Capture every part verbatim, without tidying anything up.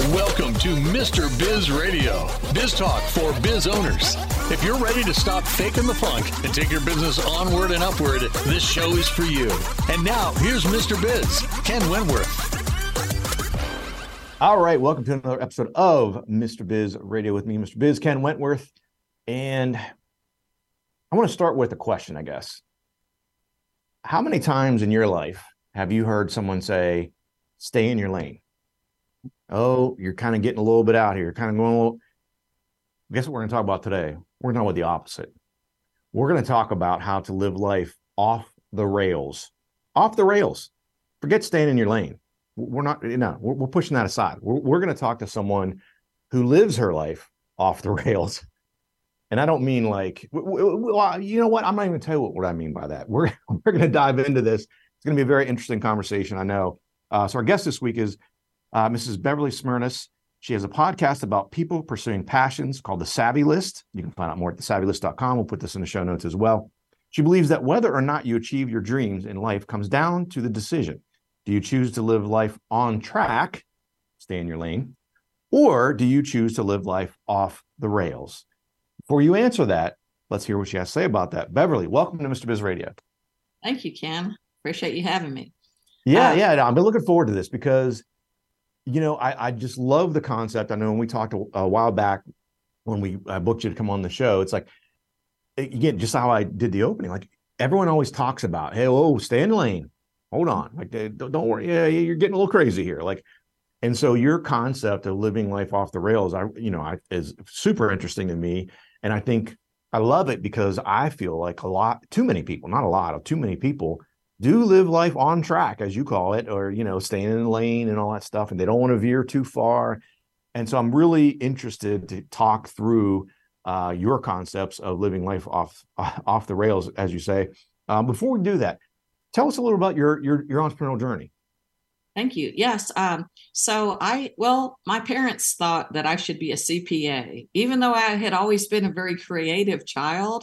Welcome to Mister Biz Radio, biz talk for biz owners. If you're ready to stop faking the funk and take your business onward and upward, this show is for you. And now, here's Mister Biz, Ken Wentworth. All right, welcome to another episode of Mister Biz Radio with me, Mister Biz, Ken Wentworth. And I want to start with a question, I guess. How many times in your life have you heard someone say, stay in your lane? Oh, you're kind of getting a little bit out here. You're kind of going a little. Guess what we're going to talk about today? We're going to talk about the opposite. We're going to talk about how to live life off the rails. Off the rails. Forget staying in your lane. We're not, you know, we're, we're pushing that aside. We're, we're going to talk to someone who lives her life off the rails. And I don't mean like, well, you know what? I'm not even going to tell you what, what I mean by that. We're, we're going to dive into this. It's going to be a very interesting conversation, I know. Uh, so our guest this week is uh, Missus Beverly Smirnis. She has a podcast about people pursuing passions called The Savvy List. You can find out more at the savvy list dot com. We'll put this in the show notes as well. She believes that whether or not you achieve your dreams in life comes down to the decision. Do you choose to live life on track, stay in your lane, or do you choose to live life off the rails? Before you answer that, let's hear what she has to say about that. Beverly, welcome to Mister Biz Radio. Thank you, Ken. Appreciate you having me. Yeah, uh, yeah. I've been looking forward to this because, you know, I, I just love the concept. I know when we talked a, a while back when we I booked you to come on the show, it's like, again, just how I did the opening. Like everyone always talks about, hey, oh, stay in the lane. Hold on. Like, don't, don't worry. Yeah, you're getting a little crazy here. Like, and so your concept of living life off the rails, I, you know, I, is super interesting to me. And I think I love it because I feel like a lot, too many people, not a lot of too many people do live life on track, as you call it, or, you know, staying in the lane and all that stuff. And they don't want to veer too far. And so I'm really interested to talk through uh, your concepts of living life off, off the rails, as you say. Um, before we do that, tell us a little about your your your entrepreneurial journey. Thank you. Yes. Um, so I, well, my parents thought that I should be a C P A, even though I had always been a very creative child.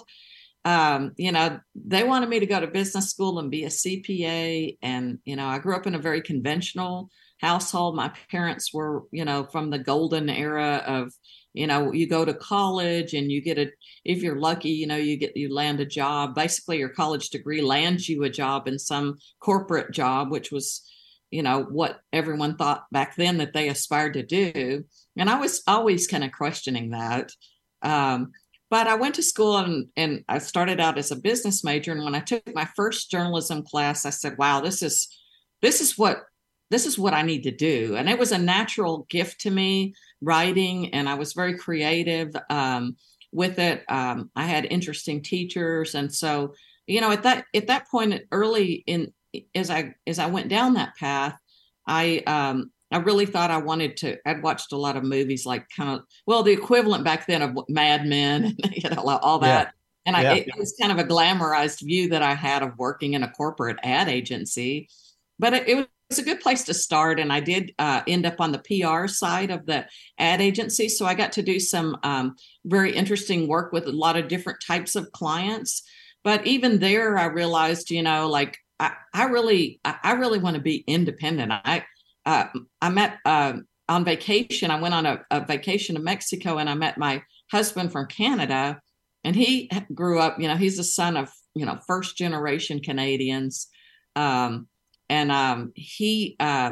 Um, you know, they wanted me to go to business school and be a C P A. And, you know, I grew up in a very conventional household. My parents were, you know, from the golden era of, you know, you go to college and you get a, if you're lucky, you know, you get, you land a job. Basically, your college degree lands you a job in some corporate job, which was, you know, what everyone thought back then that they aspired to do. And I was always kind of questioning that. Um, but I went to school and, and I started out as a business major. And when I took my first journalism class, I said, wow, this is, this is what, this is what I need to do. And it was a natural gift to me, writing, and I was very creative um, with it. Um, I had interesting teachers. And so, you know, at that, at that point early in, as I, as I went down that path, I, um, I really thought I wanted to, I'd watched a lot of movies, like kind of, well, the equivalent back then of Mad Men, and you know, all that. Yeah. And I, yeah. it, it was kind of a glamorized view that I had of working in a corporate ad agency, but it, it was, It's a good place to start. And I did uh, end up on the P R side of the ad agency. So I got to do some um, very interesting work with a lot of different types of clients. But even there, I realized, you know, like I, I really, I really want to be independent. I, uh, I met uh, on vacation. I went on a, a vacation to Mexico and I met my husband from Canada. And he grew up, you know, he's the son of, you know, first generation Canadians. Um, And um, he, uh,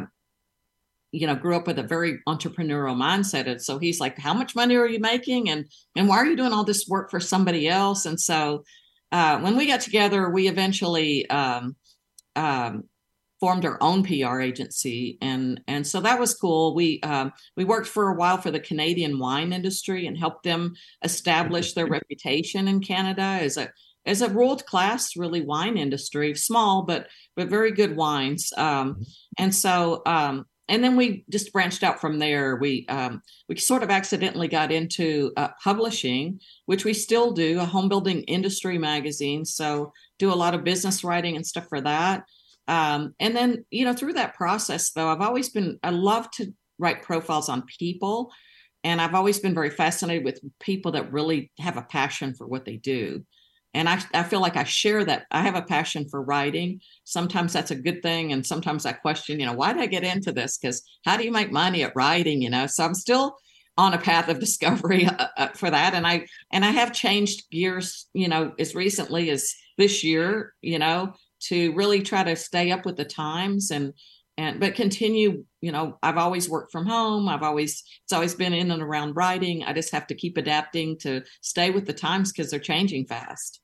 you know, grew up with a very entrepreneurial mindset. And so he's like, how much money are you making? And and why are you doing all this work for somebody else? And so uh, when we got together, we eventually um, um, formed our own P R agency. And, and so that was cool. We um, we worked for a while for the Canadian wine industry and helped them establish their reputation in Canada as a as a world-class, really, wine industry, small, but but very good wines. Um, and so, um, and then we just branched out from there. We um, we sort of accidentally got into uh, publishing, which we still do, a home building industry magazine. So do a lot of business writing and stuff for that. Um, and then, you know, through that process, though, I've always been, I love to write profiles on people. And I've always been very fascinated with people that really have a passion for what they do. And I, I feel like I share that. I have a passion for writing. Sometimes that's a good thing. And sometimes I question, you know, why did I get into this? Because how do you make money at writing? You know, so I'm still on a path of discovery uh, for that. And I, and I have changed gears, you know, as recently as this year, you know, to really try to stay up with the times and, and, but continue, you know, I've always worked from home. I've always, it's always been in and around writing. I just have to keep adapting to stay with the times because they're changing fast.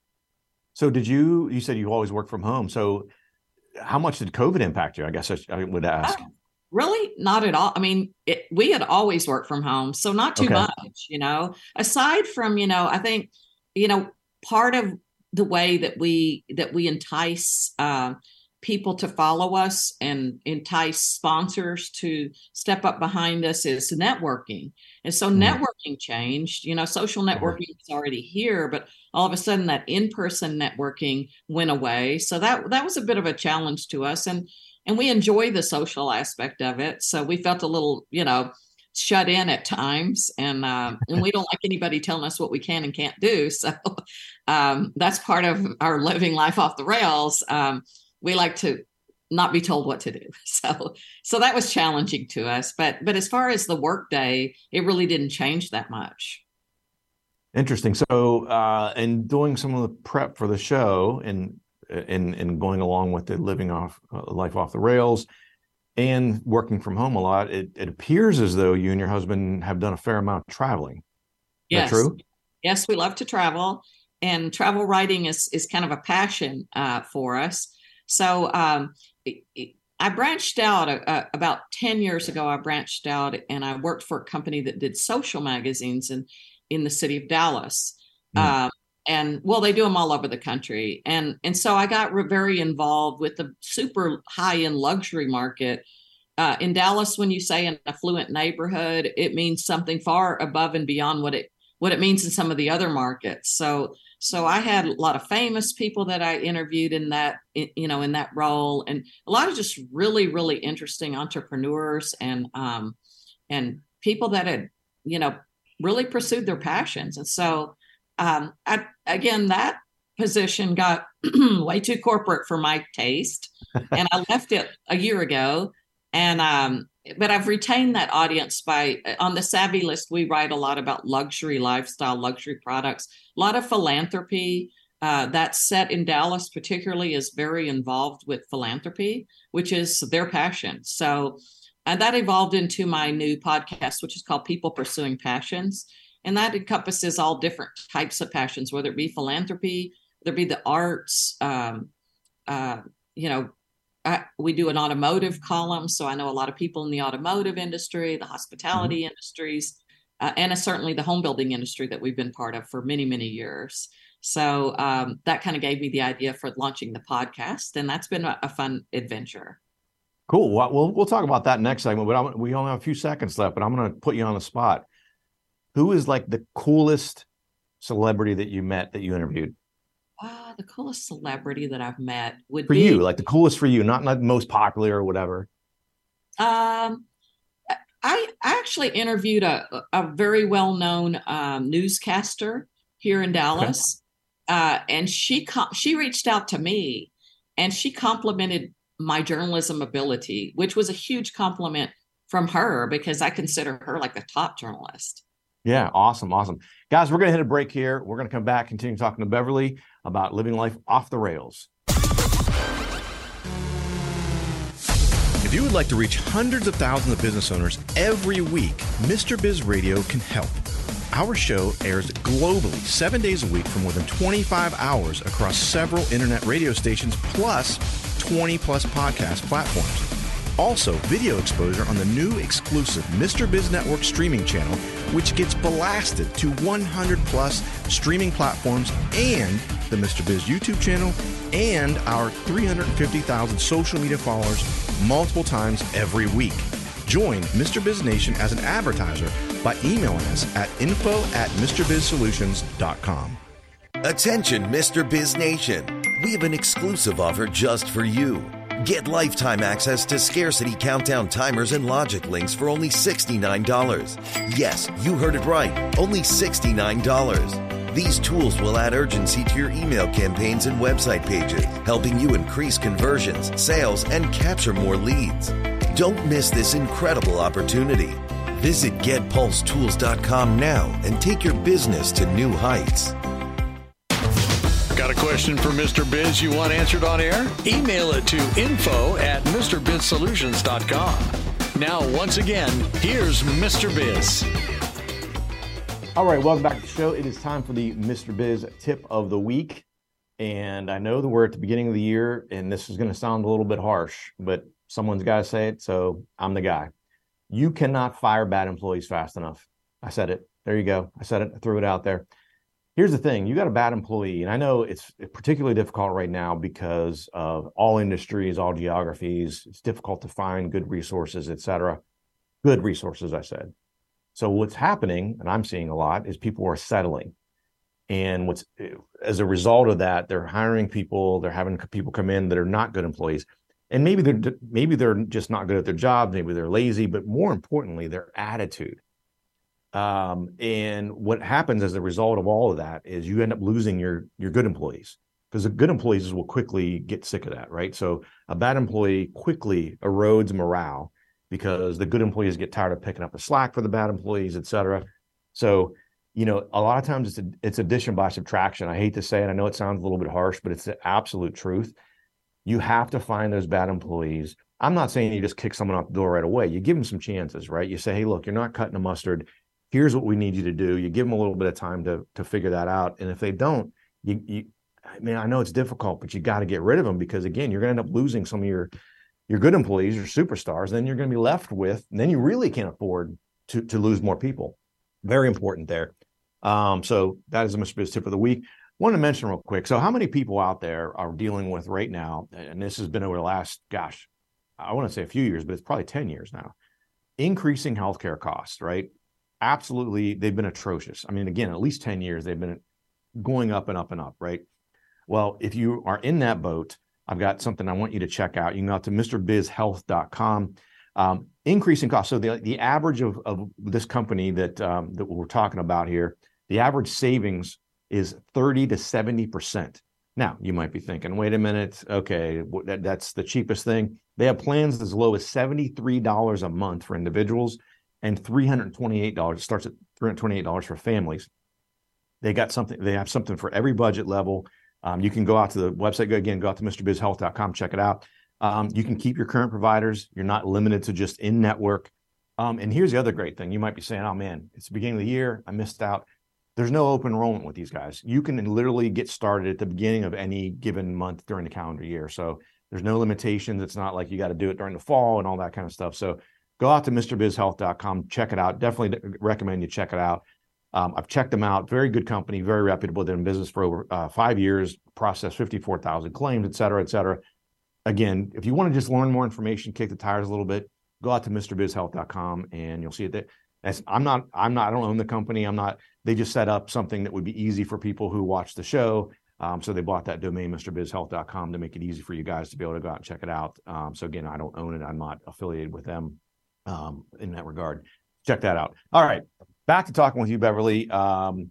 So did you, you said you always work from home. So how much did COVID impact you? I guess I, I would ask. Oh, really? Not at all. I mean, it, we had always worked from home, so not too okay. much, you know, aside from, you know, I think, you know, part of the way that we, that we entice uh, people to follow us and entice sponsors to step up behind us is networking. And so mm. networking changed, you know, social networking is already here, but all of a sudden that in-person networking went away. So that, that was a bit of a challenge to us. And, and we enjoy the social aspect of it. So we felt a little, you know, shut in at times, and uh, and we don't like anybody telling us what we can and can't do. So um, that's part of our living life off the rails. Um, we like to not be told what to do. So so that was challenging to us. But but as far as the work day, it really didn't change that much. Interesting. So uh, in doing some of the prep for the show and and and going along with the living off uh, life off the rails and working from home a lot, it, it appears as though you and your husband have done a fair amount of traveling. Is yes. that true? Yes, we love to travel, and travel writing is is kind of a passion uh, for us. So um, it, it, I branched out uh, about ten years ago. I branched out and I worked for a company that did social magazines in, in the city of Dallas. Mm. Um, and well, they do them all over the country. And, and so I got re- very involved with the super high end luxury market. Uh, in Dallas, when you say an affluent neighborhood, it means something far above and beyond what it what it means in some of the other markets. So So I had a lot of famous people that I interviewed in that, you know, in that role, and a lot of just really, really interesting entrepreneurs and um, and people that had, you know, really pursued their passions. And so, um, I, again, that position got way too corporate for my taste, and I left it a year ago. And um, but I've retained that audience by on the Savvy list. We write a lot about luxury lifestyle, luxury products, a lot of philanthropy. Uh, that set in Dallas particularly is very involved with philanthropy, which is their passion. So and that evolved into my new podcast, which is called People Pursuing Passions. And that encompasses all different types of passions, whether it be philanthropy, whether it be the arts, um, uh, you know, I, we do an automotive column, so I know a lot of people in the automotive industry, the hospitality mm-hmm. industries, uh, and uh, certainly the home building industry that we've been part of for many, many years. So um, that kind of gave me the idea for launching the podcast, and that's been a, a fun adventure. Cool. Well, we'll we'll talk about that next segment, but I'm, we only have a few seconds left, but I'm going to put you on the spot. Who is like the coolest celebrity that you met that you interviewed? Uh, the coolest celebrity that I've met would for be you, like the coolest for you, not not most popular or whatever. Um, I I actually interviewed a a very well known um, newscaster here in Dallas, okay. uh, and she com- she reached out to me, and she complimented my journalism ability, which was a huge compliment from her because I consider her like a top journalist. Yeah, awesome, awesome. Guys, we're going to hit a break here. We're going to come back, continue talking to Beverly about living life off the rails. If you would like to reach hundreds of thousands of business owners every week, Mister Biz Radio can help. Our show airs globally, seven days a week for more than twenty-five hours across several internet radio stations, plus twenty plus podcast platforms. Also, video exposure on the new exclusive Mister Biz Network streaming channel, which gets blasted to one hundred plus streaming platforms, and the Mister Biz YouTube channel, and our three hundred fifty thousand social media followers multiple times every week. Join Mister Biz Nation as an advertiser by emailing us at info at mr biz solutions dot com. Attention, Mister Biz Nation. We have an exclusive offer just for you. Get lifetime access to Scarcity Countdown timers and Logic links for only sixty-nine dollars. Yes, you heard it right. Only sixty-nine dollars. These tools will add urgency to your email campaigns and website pages, helping you increase conversions, sales, and capture more leads. Don't miss this incredible opportunity. Visit get pulse tools dot com now and take your business to new heights. Got a question for Mister Biz you want answered on air? Email it to info at mister biz solutions dot com. Now, once again, here's Mister Biz. All right, welcome back to the show. It is time for the Mister Biz tip of the week. And I know that we're at the beginning of the year, and this is going to sound a little bit harsh, but someone's got to say it, so I'm the guy. You cannot fire bad employees fast enough. I said it. There you go. I said it. I threw it out there. Here's the thing. You got a bad employee, and I know it's particularly difficult right now because of all industries, all geographies. It's difficult to find good resources, et cetera. Good resources, I said. So what's happening, and I'm seeing a lot, is people are settling. And what's as a result of that, they're hiring people, they're having people come in that are not good employees. And maybe they're maybe they're just not good at their job, maybe they're lazy, but more importantly, their attitude. Um, and what happens as a result of all of that is you end up losing your your good employees, because the good employees will quickly get sick of that, right? So a bad employee quickly erodes morale because the good employees get tired of picking up the slack for the bad employees, et cetera. So, you know, a lot of times it's a, it's addition by subtraction. I hate to say it. I know it sounds a little bit harsh, but it's the absolute truth. You have to find those bad employees. I'm not saying you just kick someone out the door right away. You give them some chances, right? You say, hey, look, you're not cutting the mustard. Here's what we need you to do. You give them a little bit of time to to figure that out. And if they don't, you, you I mean, I know it's difficult, but you got to get rid of them because, again, you're going to end up losing some of your your good employees, your superstars. Then you're going to be left with, and then you really can't afford to, to lose more people. Very important there. Um, so that is a Mister Biz tip of the week. Want to mention real quick. So how many people out there are dealing with right now, and this has been over the last, gosh, I want to say a few years, but it's probably ten years now, increasing healthcare costs, right? Absolutely. They've been atrocious. I mean, again, at least ten years, they've been going up and up and up, right? Well, if you are in that boat, I've got something I want you to check out. You can go out to mister biz health dot com. Um, increasing costs. So the, the average of, of this company that, um, that we're talking about here, the average savings is thirty to seventy percent. Now, you might be thinking, wait a minute, okay, that, that's the cheapest thing. They have plans as low as seventy-three dollars a month for individuals and three hundred twenty-eight dollars. It starts at three hundred twenty-eight dollars for families. They got something, they have something for every budget level. Um, you can go out to the website, go again, go out to mister biz health dot com, check it out. Um, you can keep your current providers. You're not limited to just in-network. Um, and here's the other great thing. You might be saying, oh man, it's the beginning of the year, I missed out. There's no open enrollment with these guys. You can literally get started at the beginning of any given month during the calendar year. So there's no limitations. It's not like you got to do it during the fall and all that kind of stuff. So go out to mister biz health dot com, check it out. Definitely recommend you check it out. Um, I've checked them out. Very good company, very reputable. They're in business for over uh, five years, processed fifty-four thousand claims, et cetera, et cetera. Again, if you want to just learn more information, kick the tires a little bit, go out to mister biz health dot com and you'll see it there. That's, I'm not, I'm not, I don't own the company. I'm not, they just set up something that would be easy for people who watch the show. Um, so they bought that domain, mister biz health dot com, to make it easy for you guys to be able to go out and check it out. Um, so again, I don't own it. I'm not affiliated with them um, in that regard. Check that out. All right. Back to talking with you, Beverly. Um,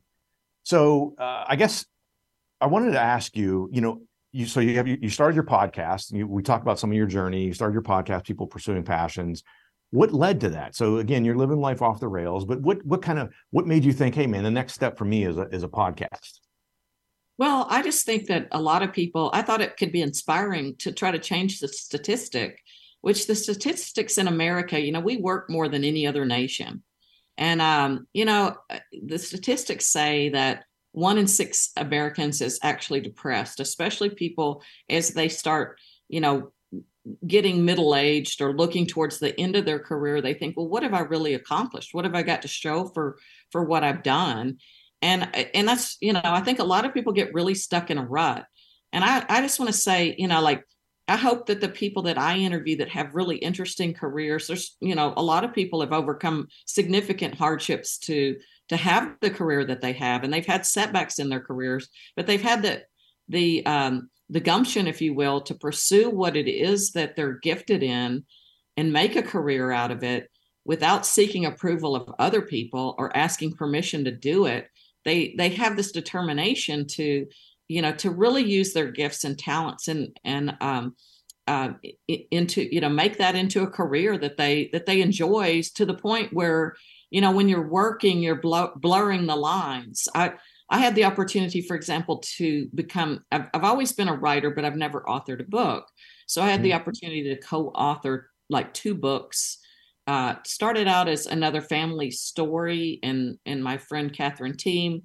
so uh, I guess I wanted to ask you, you know, you, so you have, you started your podcast and you, we talked about some of your journey. You started your podcast, People Pursuing Passions. What led to that? So again, you're living life off the rails, but what, what kind of, what made you think, hey man, the next step for me is a, is a podcast? Well, I just think that a lot of people, I thought it could be inspiring to try to change the statistic, which the statistics in America, you know, we work more than any other nation. And, um, you know, the statistics say that one in six Americans is actually depressed, especially people as they start, you know, getting middle-aged or looking towards the end of their career. They think, well, what have I really accomplished? What have I got to show for, for what I've done? And, and that's, you know, I think a lot of people get really stuck in a rut. And I, I just want to say, you know, like, I hope that the people that I interview that have really interesting careers, there's, you know, a lot of people have overcome significant hardships to, to have the career that they have, and they've had setbacks in their careers, but they've had the, the, um, the gumption, if you will, to pursue what it is that they're gifted in and make a career out of it without seeking approval of other people or asking permission to do it. they they have this determination to, you know, to really use their gifts and talents and and um, uh, into, you know, make that into a career that they that they enjoy, to the point where, you know, when you're working, you're blur- blurring the lines. I I had the opportunity, for example, to become, I've, I've always been a writer, but I've never authored a book. So I had mm-hmm. the opportunity to co-author like two books. Uh, started out as another family story, and, and my friend Catherine Team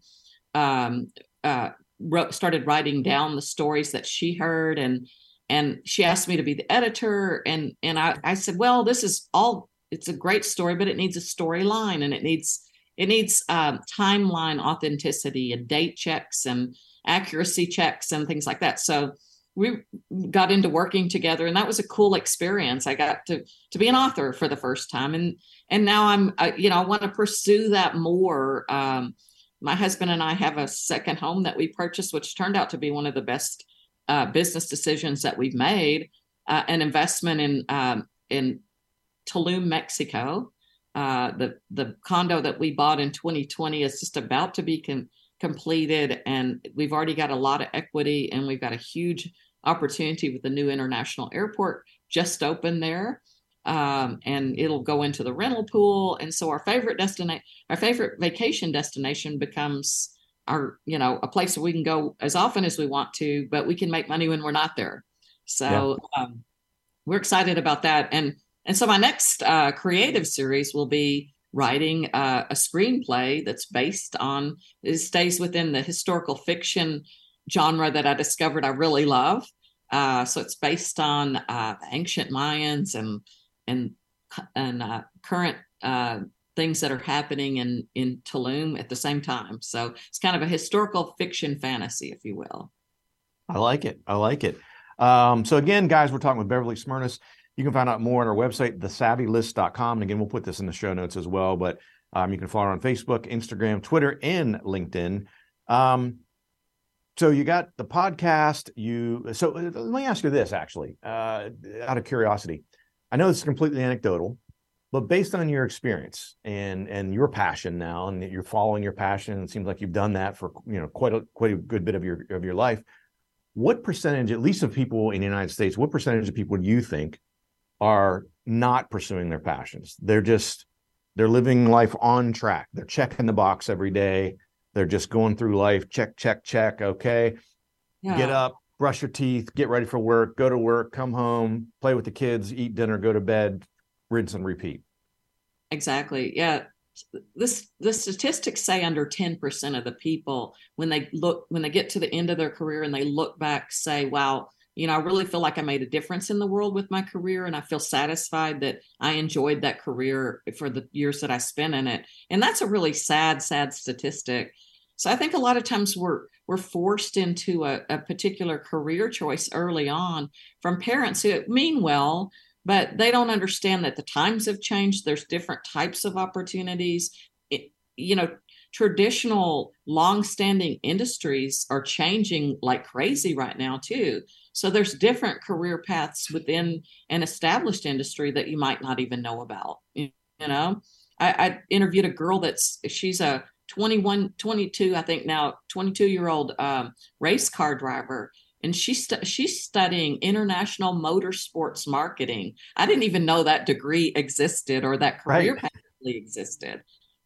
um, uh, wrote, started writing down the stories that she heard. And, and she asked me to be the editor. And, and I, I said, well, this is all, it's a great story, but it needs a storyline, and it needs It needs um, timeline authenticity and date checks and accuracy checks and things like that. So we got into working together, and that was a cool experience. I got to to be an author for the first time, and and now I'm uh, you know I want to pursue that more. Um, my husband and I have a second home that we purchased, which turned out to be one of the best uh, business decisions that we've made. Uh, an investment in um, in Tulum, Mexico. Uh, the the condo that we bought in twenty twenty is just about to be com- completed, and we've already got a lot of equity, and we've got a huge opportunity with the new international airport just opened there, um, and it'll go into the rental pool. And so our favorite destination, our favorite vacation destination, becomes our, you know, a place where we can go as often as we want to, but we can make money when we're not there. So yeah. um, we're excited about that, and. And so my next uh, creative series will be writing uh, a screenplay that's based on, it stays within the historical fiction genre that I discovered I really love. Uh, so it's based on uh, ancient Mayans and and and uh, current uh, things that are happening in, in Tulum at the same time. So it's kind of a historical fiction fantasy, if you will. I like it. I like it. Um, so again, guys, we're talking with Beverly Smirnis. You can find out more on our website, the savvy list dot com. And again, we'll put this in the show notes as well. But um, you can follow her on Facebook, Instagram, Twitter, and LinkedIn. Um, so you got the podcast. You so let me ask you this, actually, uh, out of curiosity. I know this is completely anecdotal, but based on your experience and and your passion now, and you're following your passion, it seems like you've done that for you know quite a quite a good bit of your of your life. What percentage, at least of people in the United States, what percentage of people do you think are not pursuing their passions? They're just, they're living life on track. They're checking the box every day. They're just going through life. Check, check, check. Okay. Yeah. Get up, brush your teeth, get ready for work, go to work, come home, play with the kids, eat dinner, go to bed, rinse and repeat. Exactly. Yeah. This, the statistics say under ten percent of the people, when they look, when they get to the end of their career and they look back, say, wow, you know, I really feel like I made a difference in the world with my career, and I feel satisfied that I enjoyed that career for the years that I spent in it. And that's a really sad, sad statistic. So I think a lot of times we're we're forced into a, a particular career choice early on from parents who mean well, but they don't understand that the times have changed. There's different types of opportunities. It, you know, traditional long-standing industries are changing like crazy right now too. So there's different career paths within an established industry that you might not even know about. You know, I, I interviewed a girl that's, she's a twenty-one, twenty-two, I think now, twenty-two year old um, race car driver. And she's, st- she's studying international motorsports marketing. I didn't even know that degree existed or that career right. path really existed.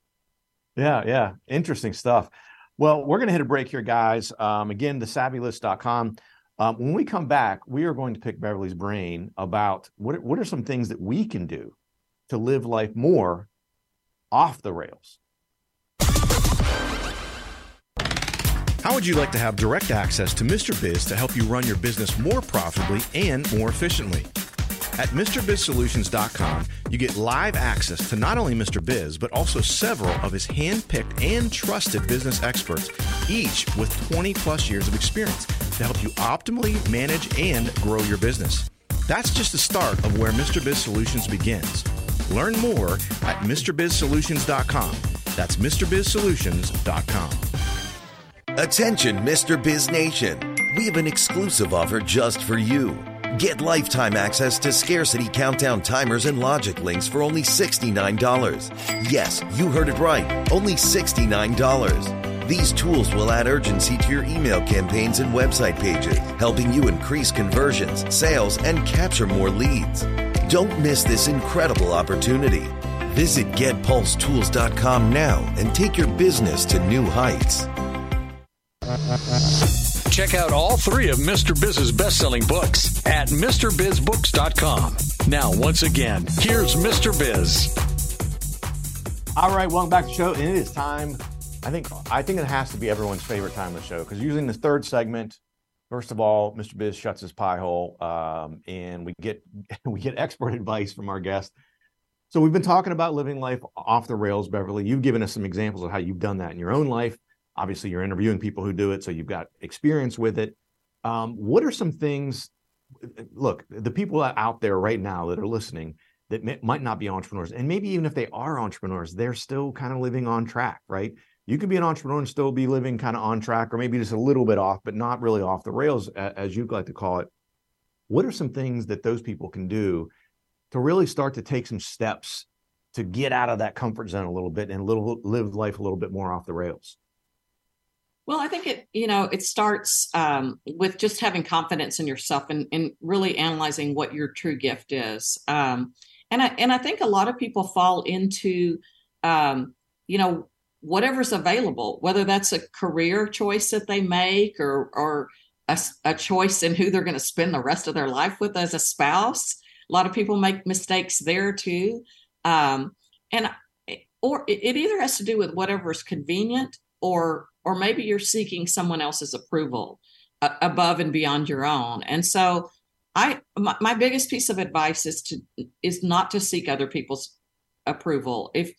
Yeah, yeah. Interesting stuff. Well, we're going to hit a break here, guys. Um, again, the savvy list dot com. Um, when we come back, we are going to pick Beverly's brain about what, what are some things that we can do to live life more off the rails. How would you like to have direct access to Mister Biz to help you run your business more profitably and more efficiently? At Mister Biz Solutions dot com, you get live access to not only Mister Biz, but also several of his hand-picked and trusted business experts, each with twenty plus years of experience to help you optimally manage and grow your business. That's just the start of where Mister Biz Solutions begins. Learn more at Mister Biz Solutions dot com. That's Mister Biz Solutions dot com. Attention, Mister Biz Nation. We have an exclusive offer just for you. Get lifetime access to Scarcity Countdown timers and logic links for only sixty-nine dollars. Yes, you heard it right. Only sixty-nine dollars. These tools will add urgency to your email campaigns and website pages, helping you increase conversions, sales, and capture more leads. Don't miss this incredible opportunity. Visit get pulse tools dot com now and take your business to new heights. Check out all three of Mister Biz's best-selling books at Mr Biz Books dot com. Now, once again, here's Mister Biz. All right, welcome back to the show, and it is time. I think I think it has to be everyone's favorite time of the show, because using this third segment, first of all, Mister Biz shuts his pie hole, um, and we get we get expert advice from our guest. So we've been talking about living life off the rails, Beverly. You've given us some examples of how you've done that in your own life. Obviously, you're interviewing people who do it, so you've got experience with it. Um, what are some things? Look, the people out there right now that are listening that may, might not be entrepreneurs, and maybe even if they are entrepreneurs, they're still kind of living on track, right? You can be an entrepreneur and still be living kind of on track, or maybe just a little bit off, but not really off the rails, as you like to call it. What are some things that those people can do to really start to take some steps to get out of that comfort zone a little bit and little live life a little bit more off the rails? Well, I think it, you know, it starts um, with just having confidence in yourself and, and really analyzing what your true gift is. Um, and I and I think a lot of people fall into, um, you know, whatever's available, whether that's a career choice that they make or or a, a choice in who they're going to spend the rest of their life with as a spouse. A lot of people make mistakes there too. Um, and or it either has to do with whatever's convenient, or or maybe you're seeking someone else's approval uh, above and beyond your own. And so I my, my biggest piece of advice is to is not to seek other people's approval. If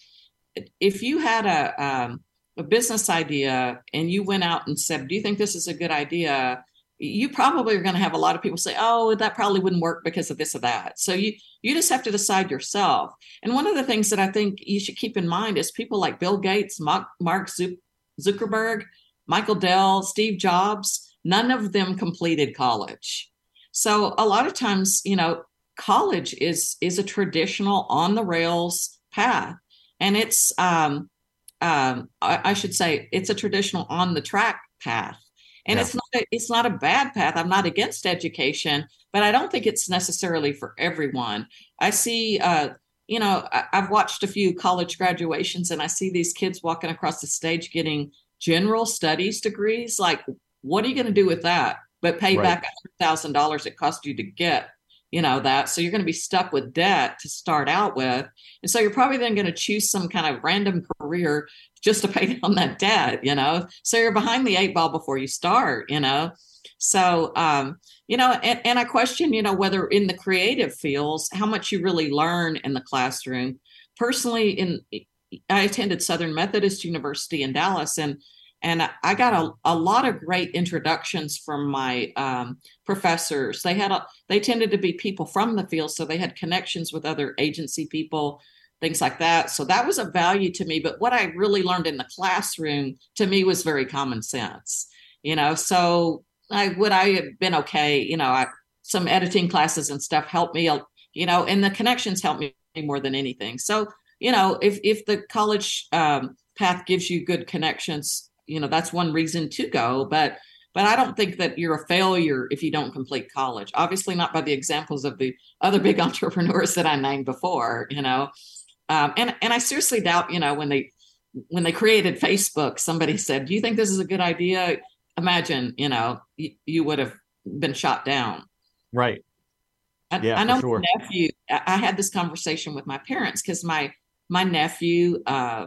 if you had a um, a business idea and you went out and said, do you think this is a good idea? You probably are going to have a lot of people say, oh, that probably wouldn't work because of this or that. So you you just have to decide yourself. And one of the things that I think you should keep in mind is people like Bill Gates, Mark, Mark Zuckerberg, Michael Dell, Steve Jobs, none of them completed college. So a lot of times, you know, college is is a traditional on the rails path. And it's, um, um, I, I should say, it's a traditional on the track path. And yeah. it's not a, it's not a bad path. I'm not against education, but I don't think it's necessarily for everyone. I see, uh, you know, I, I've watched a few college graduations, and I see these kids walking across the stage getting general studies degrees. Like, what are you going to do with that? But pay right. back one hundred thousand dollars it cost you to get, you know, that. So you're going to be stuck with debt to start out with. And so you're probably then going to choose some kind of random career just to pay down that debt, you know. So you're behind the eight ball before you start, you know. So, um, you know, and, and I question, you know, whether in the creative fields, how much you really learn in the classroom. Personally, in I attended Southern Methodist University in Dallas, and And I got a, a lot of great introductions from my um, professors. They had a, they tended to be people from the field, so they had connections with other agency people, things like that. So that was a value to me. But what I really learned in the classroom, to me, was very common sense. You know, so I would I have been okay. You know, I, some editing classes and stuff helped me. You know, and the connections helped me more than anything. So you know, if if the college um, path gives you good connections, you know, that's one reason to go, but but I don't think that you're a failure if you don't complete college. Obviously not by the examples of the other big entrepreneurs that I named before, you know. Um, and and I seriously doubt, you know, when they when they created Facebook, somebody said, do you think this is a good idea? Imagine, you know, you, you would have been shot down. Right. I, yeah, I know for sure. my nephew, I had this conversation with my parents because my my nephew, uh,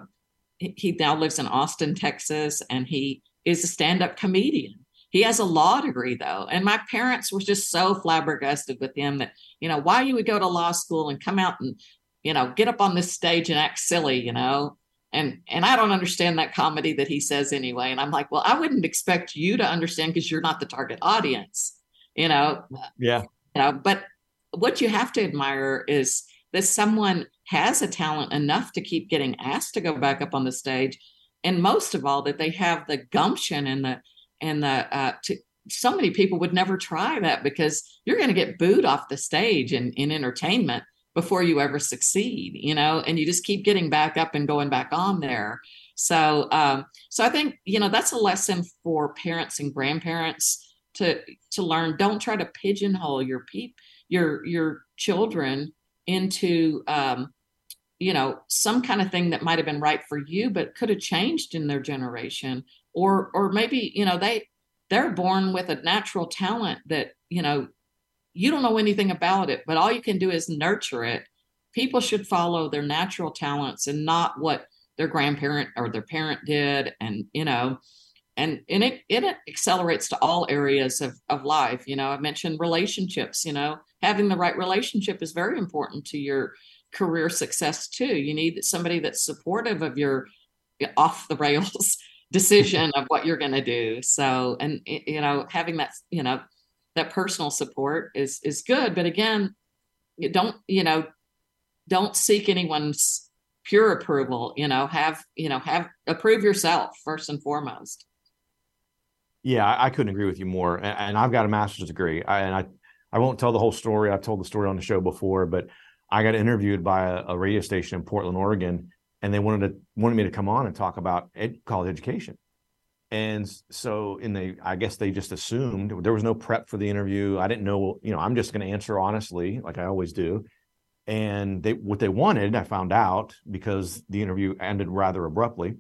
he now lives in Austin, Texas, and he is a stand-up comedian. He has a law degree, though. And my parents were just so flabbergasted with him that, you know, why you would go to law school and come out and, you know, get up on this stage and act silly, you know. And and I don't understand that comedy that he says anyway. And I'm like, well, I wouldn't expect you to understand because you're not the target audience, you know. Yeah. You know, but what you have to admire is that someone has a talent enough to keep getting asked to go back up on the stage. And most of all, that they have the gumption and the, and the, uh, to, so many people would never try that because you're going to get booed off the stage in, in entertainment before you ever succeed, you know, and you just keep getting back up and going back on there. So, um, so I think, you know, that's a lesson for parents and grandparents to, to learn. Don't try to pigeonhole your peep, your, your children into, um, you know, some kind of thing that might have been right for you, but could have changed in their generation. Or, or maybe, you know, they, they're born with a natural talent that, you know, you don't know anything about it, but all you can do is nurture it. People should follow their natural talents and not what their grandparent or their parent did. And, you know, and, and it, it accelerates to all areas of, of life. You know, I mentioned relationships, you know, having the right relationship is very important to your career success too. You need somebody that's supportive of your off the rails decision of what you're going to do. So, and, you know, having that, you know, that personal support is, is good. But again, you don't, you know, don't seek anyone's pure approval, you know, have, you know, have approve yourself first and foremost. Yeah, I, I couldn't agree with you more. And, and I've got a master's degree. I, and I, I won't tell the whole story. I've told the story on the show before, but I got interviewed by a, a radio station in Portland, Oregon, and they wanted to wanted me to come on and talk about ed, college education. And so in the, I guess they just assumed there was no prep for the interview. I didn't know, you know, I'm just going to answer honestly, like I always do. And they, what they wanted, I found out because the interview ended rather abruptly,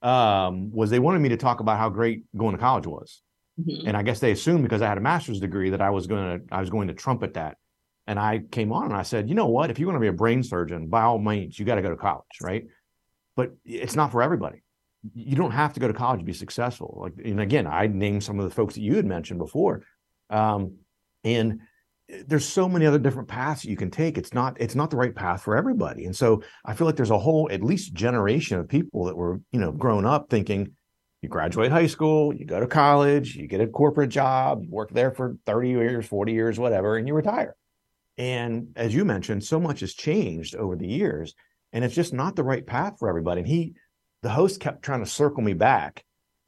um, was they wanted me to talk about how great going to college was. Mm-hmm. And I guess they assumed because I had a master's degree that I was going to, I was going to trumpet that. And I came on and I said, you know what, if you want to be a brain surgeon, by all means, you got to go to college, right? But it's not for everybody. You don't have to go to college to be successful. Like, and again, I named some of the folks that you had mentioned before. Um, and there's so many other different paths you can take. It's not, it's not the right path for everybody. And so I feel like there's a whole, at least generation of people that were, you know, grown up thinking you graduate high school, you go to college, you get a corporate job, you work there for thirty years, forty years, whatever, and you retire. And as you mentioned, so much has changed over the years, and it's just not the right path for everybody. And he, the host kept trying to circle me back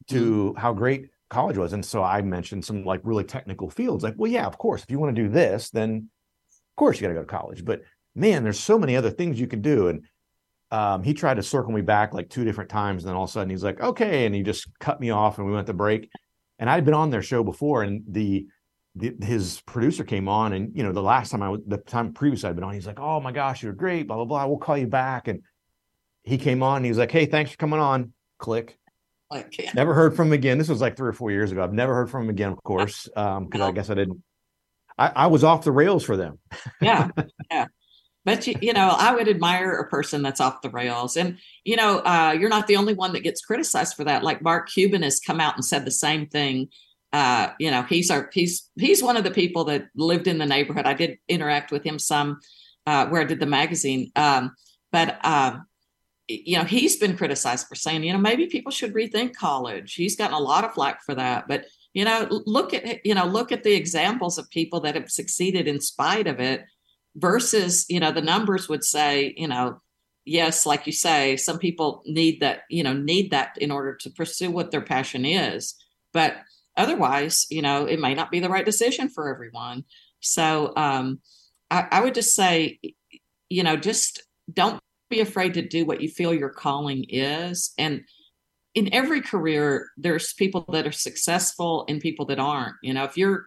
to mm-hmm. how great college was. And so I mentioned some like really technical fields, like, well, yeah, of course, if you want to do this, then of course you got to go to college. But man, there's so many other things you can do. And um, he tried to circle me back like two different times. And then all of a sudden he's like, okay. And he just cut me off and we went to break. And I'd been on their show before, and the, the his producer came on, and, you know, the last time I was, the time previous I'd been on, he's like, oh my gosh, you're great, blah, blah, blah. We'll call you back. And he came on and he was like, hey, thanks for coming on. Click. Like, yeah. Never heard from him again. This was like three or four years ago. I've never heard from him again, of course, um, because I guess I didn't. I, I was off the rails for them. Yeah, yeah. But, you, you know, I would admire a person that's off the rails. And, you know, uh, you're not the only one that gets criticized for that. Like Mark Cuban has come out and said the same thing. Uh, you know, he's our he's he's one of the people that lived in the neighborhood. I did interact with him some uh, where I did the magazine. Um, but um you know, he's been criticized for saying, you know, maybe people should rethink college. He's gotten a lot of flack for that. But, you know, look at, you know, look at the examples of people that have succeeded in spite of it versus, you know, the numbers would say, you know, yes, like you say, some people need that, you know, need that in order to pursue what their passion is. But otherwise, you know, it may not be the right decision for everyone. So um, I, I would just say, you know, just don't be afraid to do what you feel your calling is. And in every career, there's people that are successful and people that aren't. You know, if you're,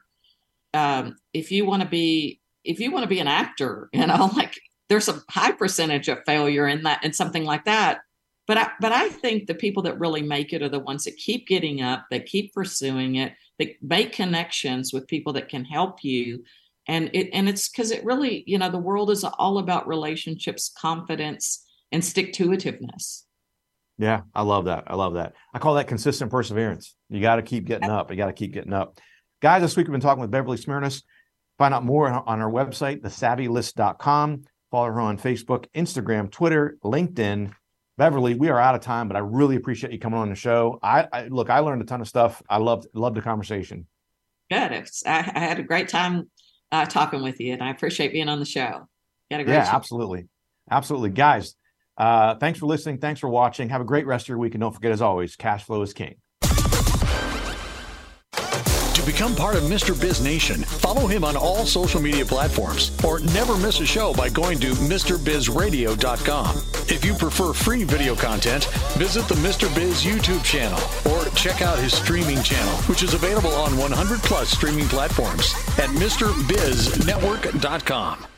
um, if you want to be, if you want to be an actor, you know, like there's a high percentage of failure in that and something like that. But I, but I think the people that really make it are the ones that keep getting up, that keep pursuing it, that make connections with people that can help you. And it and it's because it really, you know, the world is all about relationships, confidence, and stick-to-itiveness. Yeah, I love that. I love that. I call that consistent perseverance. You got to keep getting up. You got to keep getting up. Guys, this week we've been talking with Beverly Smirnis. Find out more on our website, the savvy list dot com. Follow her on Facebook, Instagram, Twitter, LinkedIn. Beverly, we are out of time, but I really appreciate you coming on the show. I, I look, I learned a ton of stuff. I loved loved the conversation. Good. It's, I, I had a great time uh, talking with you, and I appreciate being on the show. You had a great yeah, show. absolutely. Absolutely. Guys, uh, thanks for listening. Thanks for watching. Have a great rest of your week. And don't forget, as always, cash flow is king. To become part of Mister Biz Nation, follow him on all social media platforms or never miss a show by going to Mr Biz Radio dot com. If you prefer free video content, visit the Mister Biz YouTube channel or check out his streaming channel, which is available on one hundred plus streaming platforms at Mr Biz Network dot com.